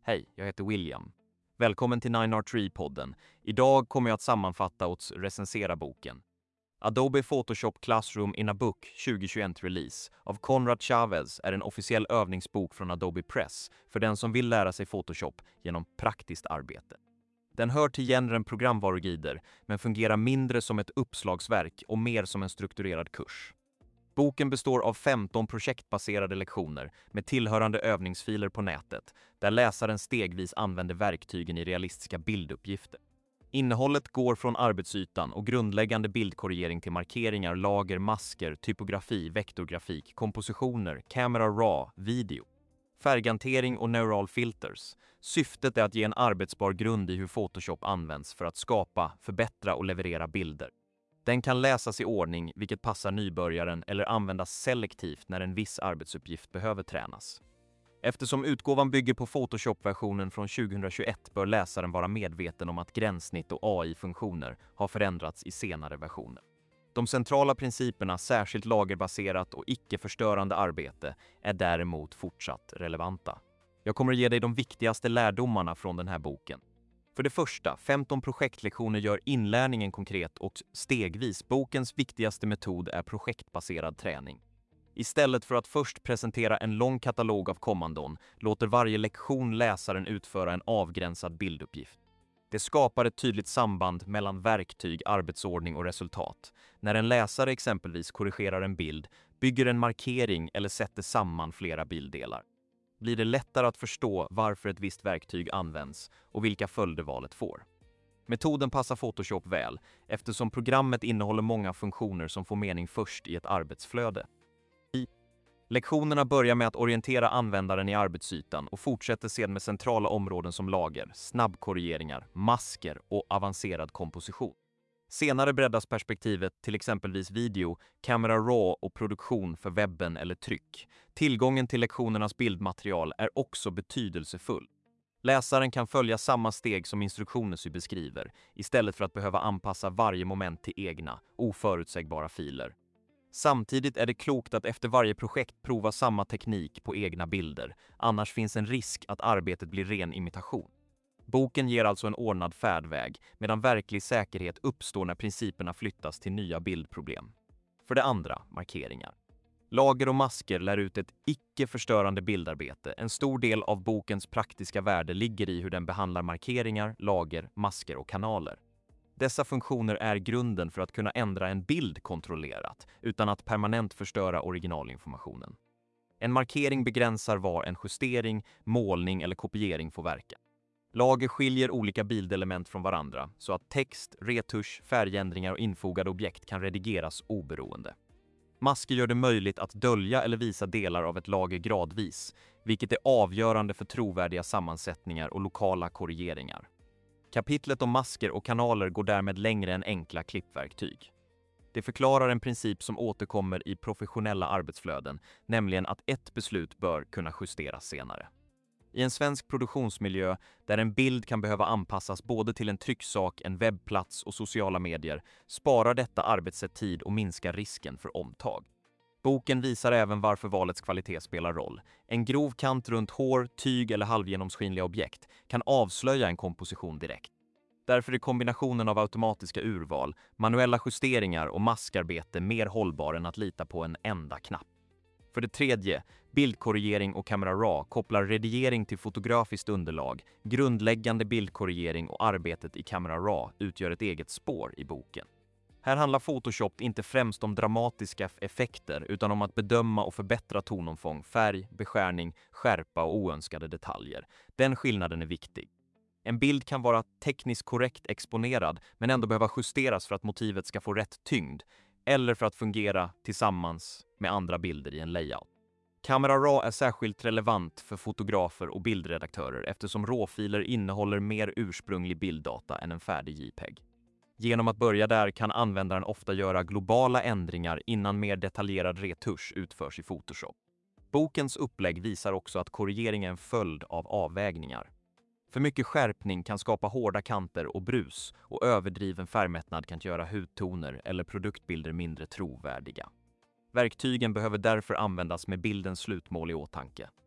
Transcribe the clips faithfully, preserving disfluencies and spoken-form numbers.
Hej, jag heter William. Välkommen till nine R tre-podden. Idag kommer jag att sammanfatta och recensera boken Adobe Photoshop Classroom in a Book tjugohundratjugoett Release av Conrad Chavez är en officiell övningsbok från Adobe Press för den som vill lära sig Photoshop genom praktiskt arbete. Den hör till genren programvaruguider men fungerar mindre som ett uppslagsverk och mer som en strukturerad kurs. Boken består av femton projektbaserade lektioner med tillhörande övningsfiler på nätet där läsaren stegvis använder verktygen i realistiska bilduppgifter. Innehållet går från arbetsytan och grundläggande bildkorrigering till markeringar, lager, masker, typografi, vektorgrafik, kompositioner, camera raw, video, färghantering och neural filters. Syftet är att ge en arbetsbar grund i hur Photoshop används för att skapa, förbättra och leverera bilder. Den kan läsas i ordning, vilket passar nybörjaren, eller användas selektivt när en viss arbetsuppgift behöver tränas. Eftersom utgåvan bygger på Photoshop-versionen från tjugohundratjugoett bör läsaren vara medveten om att gränssnitt och A I-funktioner har förändrats i senare versioner. De centrala principerna, särskilt lagerbaserat och icke-förstörande arbete, är däremot fortsatt relevanta. Jag kommer att ge dig de viktigaste lärdomarna från den här boken. För det första, femton projektlektioner gör inlärningen konkret och stegvis. Bokens viktigaste metod är projektbaserad träning. Istället för att först presentera en lång katalog av kommandon låter varje lektion läsaren utföra en avgränsad bilduppgift. Det skapar ett tydligt samband mellan verktyg, arbetsordning och resultat. När en läsare exempelvis korrigerar en bild, bygger en markering eller sätter samman flera bilddelar, blir det lättare att förstå varför ett visst verktyg används och vilka följder valet får. Metoden passar Photoshop väl eftersom programmet innehåller många funktioner som får mening först i ett arbetsflöde. Lektionerna börjar med att orientera användaren i arbetsytan och fortsätter sedan med centrala områden som lager, snabbkorrigeringar, masker och avancerad komposition. Senare breddas perspektivet till exempelvis video, camera raw och produktion för webben eller tryck. Tillgången till lektionernas bildmaterial är också betydelsefull. Läsaren kan följa samma steg som instruktioner beskriver, istället för att behöva anpassa varje moment till egna, oförutsägbara filer. Samtidigt är det klokt att efter varje projekt prova samma teknik på egna bilder, annars finns en risk att arbetet blir ren imitation. Boken ger alltså en ordnad färdväg, medan verklig säkerhet uppstår när principerna flyttas till nya bildproblem. För det andra, markeringar. Lager och masker lär ut ett icke-förstörande bildarbete. En stor del av bokens praktiska värde ligger i hur den behandlar markeringar, lager, masker och kanaler. Dessa funktioner är grunden för att kunna ändra en bild kontrollerat, utan att permanent förstöra originalinformationen. En markering begränsar var en justering, målning eller kopiering får verka. Lager skiljer olika bildelement från varandra så att text, retusch, färgändringar och infogade objekt kan redigeras oberoende. Masker gör det möjligt att dölja eller visa delar av ett lager gradvis, vilket är avgörande för trovärdiga sammansättningar och lokala korrigeringar. Kapitlet om masker och kanaler går därmed längre än enkla klippverktyg. Det förklarar en princip som återkommer i professionella arbetsflöden, nämligen att ett beslut bör kunna justeras senare. I en svensk produktionsmiljö där en bild kan behöva anpassas både till en trycksak, en webbplats och sociala medier sparar detta arbetssätt tid och minskar risken för omtag. Boken visar även varför valets kvalitet spelar roll. En grov kant runt hår, tyg eller halvgenomskinliga objekt kan avslöja en komposition direkt. Därför är kombinationen av automatiska urval, manuella justeringar och maskarbete mer hållbar än att lita på en enda knapp. För det tredje, bildkorrigering och camera raw kopplar redigering till fotografiskt underlag. Grundläggande bildkorrigering och arbetet i camera raw utgör ett eget spår i boken. Här handlar Photoshop inte främst om dramatiska effekter utan om att bedöma och förbättra tonomfång, färg, beskärning, skärpa och oönskade detaljer. Den skillnaden är viktig. En bild kan vara tekniskt korrekt exponerad men ändå behöva justeras för att motivet ska få rätt tyngd eller för att fungera tillsammans med andra bilder i en layout. Camera raw är särskilt relevant för fotografer och bildredaktörer eftersom råfiler innehåller mer ursprunglig bilddata än en färdig JPEG. Genom att börja där kan användaren ofta göra globala ändringar innan mer detaljerad retusch utförs i Photoshop. Bokens upplägg visar också att korrigering är en följd av avvägningar. För mycket skärpning kan skapa hårda kanter och brus och överdriven färgmättnad kan göra hudtoner eller produktbilder mindre trovärdiga. Verktygen behöver därför användas med bildens slutmål i åtanke.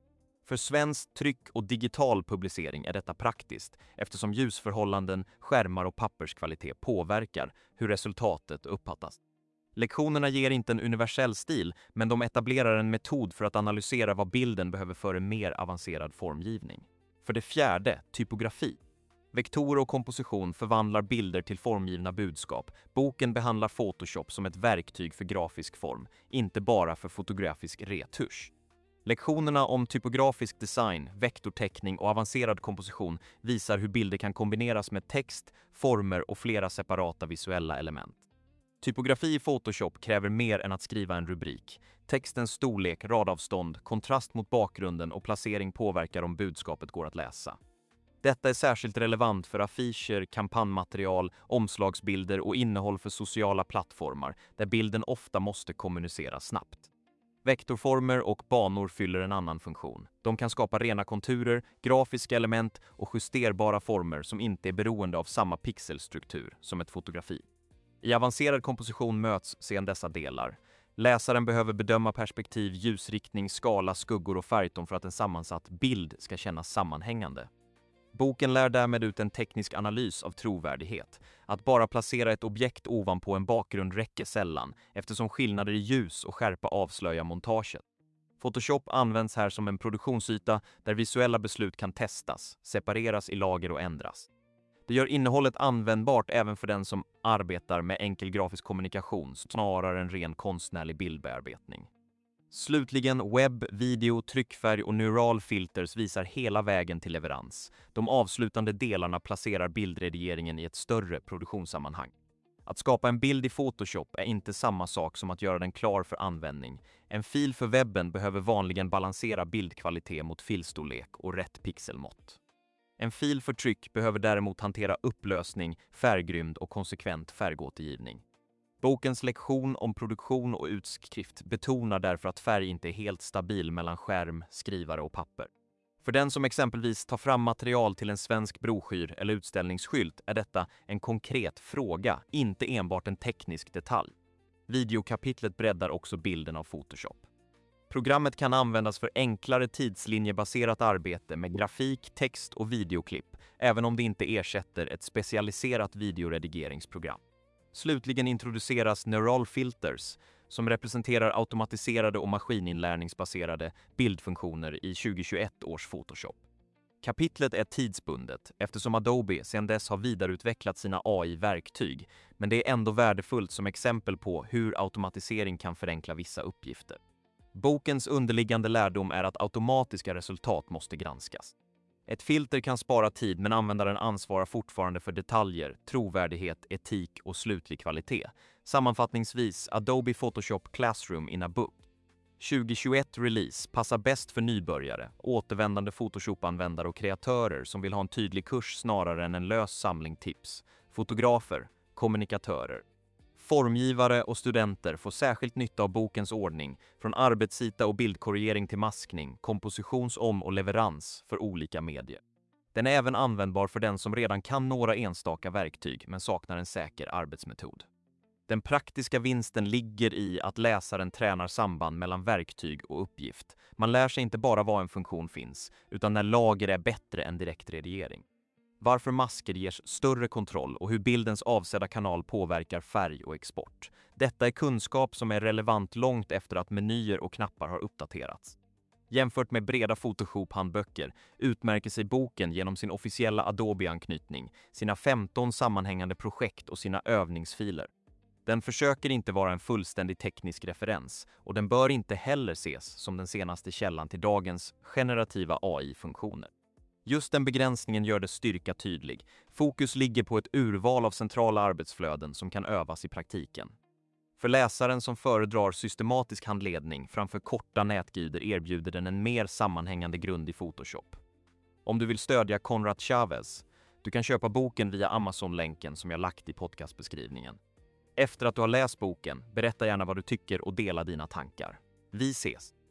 För svenskt tryck och digital publicering är detta praktiskt eftersom ljusförhållanden, skärmar och papperskvalitet påverkar hur resultatet uppfattas. Lektionerna ger inte en universell stil, men de etablerar en metod för att analysera vad bilden behöver för en mer avancerad formgivning. För det fjärde, typografi. Vektorer och komposition förvandlar bilder till formgivna budskap. Boken behandlar Photoshop som ett verktyg för grafisk form, inte bara för fotografisk retusch. Lektionerna om typografisk design, vektorteckning och avancerad komposition visar hur bilder kan kombineras med text, former och flera separata visuella element. Typografi i Photoshop kräver mer än att skriva en rubrik. Textens storlek, radavstånd, kontrast mot bakgrunden och placering påverkar om budskapet går att läsa. Detta är särskilt relevant för affischer, kampanjmaterial, omslagsbilder och innehåll för sociala plattformar där bilden ofta måste kommunicera snabbt. Vektorformer och banor fyller en annan funktion. De kan skapa rena konturer, grafiska element och justerbara former som inte är beroende av samma pixelstruktur som ett fotografi. I avancerad komposition möts sedan dessa delar. Läsaren behöver bedöma perspektiv, ljusriktning, skala, skuggor och färgton för att en sammansatt bild ska kännas sammanhängande. Boken lär därmed ut en teknisk analys av trovärdighet. Att bara placera ett objekt ovanpå en bakgrund räcker sällan, eftersom skillnader i ljus och skärpa avslöjar montaget. Photoshop används här som en produktionsyta där visuella beslut kan testas, separeras i lager och ändras. Det gör innehållet användbart även för den som arbetar med enkel grafisk kommunikation snarare än ren konstnärlig bildbearbetning. Slutligen, webb, video, tryckfärg och neural filters visar hela vägen till leverans. De avslutande delarna placerar bildredigeringen i ett större produktionssammanhang. Att skapa en bild i Photoshop är inte samma sak som att göra den klar för användning. En fil för webben behöver vanligen balansera bildkvalitet mot filstorlek och rätt pixelmått. En fil för tryck behöver däremot hantera upplösning, färgrymd och konsekvent färgåtergivning. Bokens lektion om produktion och utskrift betonar därför att färg inte är helt stabil mellan skärm, skrivare och papper. För den som exempelvis tar fram material till en svensk broschyr eller utställningsskylt är detta en konkret fråga, inte enbart en teknisk detalj. Videokapitlet breddar också bilden av Photoshop. Programmet kan användas för enklare tidslinjebaserat arbete med grafik, text och videoklipp, även om det inte ersätter ett specialiserat videoredigeringsprogram. Slutligen introduceras neural filters, som representerar automatiserade och maskininlärningsbaserade bildfunktioner i tjugohundratjugoett års Photoshop. Kapitlet är tidsbundet eftersom Adobe sedan dess har vidareutvecklat sina A I-verktyg, men det är ändå värdefullt som exempel på hur automatisering kan förenkla vissa uppgifter. Bokens underliggande lärdom är att automatiska resultat måste granskas. Ett filter kan spara tid, men användaren ansvarar fortfarande för detaljer, trovärdighet, etik och slutlig kvalitet. Sammanfattningsvis, Adobe Photoshop Classroom in a Book. tjugohundratjugoett release passar bäst för nybörjare, återvändande Photoshop-användare och kreatörer som vill ha en tydlig kurs snarare än en lös samling tips. Fotografer, kommunikatörer, formgivare och studenter får särskilt nytta av bokens ordning, från arbetsyta och bildkorrigering till maskning, kompositionsom- och leverans för olika medier. Den är även användbar för den som redan kan några enstaka verktyg men saknar en säker arbetsmetod. Den praktiska vinsten ligger i att läsaren tränar samband mellan verktyg och uppgift. Man lär sig inte bara var en funktion finns, utan när lager är bättre än direktredigering. Varför masker ges större kontroll och hur bildens avsedda kanal påverkar färg och export. Detta är kunskap som är relevant långt efter att menyer och knappar har uppdaterats. Jämfört med breda Photoshop-handböcker utmärker sig boken genom sin officiella Adobe-anknytning, sina femton sammanhängande projekt och sina övningsfiler. Den försöker inte vara en fullständig teknisk referens, och den bör inte heller ses som den senaste källan till dagens generativa A I-funktioner. Just den begränsningen gör dess styrka tydlig. Fokus ligger på ett urval av centrala arbetsflöden som kan övas i praktiken. För läsaren som föredrar systematisk handledning framför korta nätguider erbjuder den en mer sammanhängande grund i Photoshop. Om du vill stödja Conrad Chavez, du kan köpa boken via Amazon-länken som jag lagt i podcastbeskrivningen. Efter att du har läst boken, berätta gärna vad du tycker och dela dina tankar. Vi ses!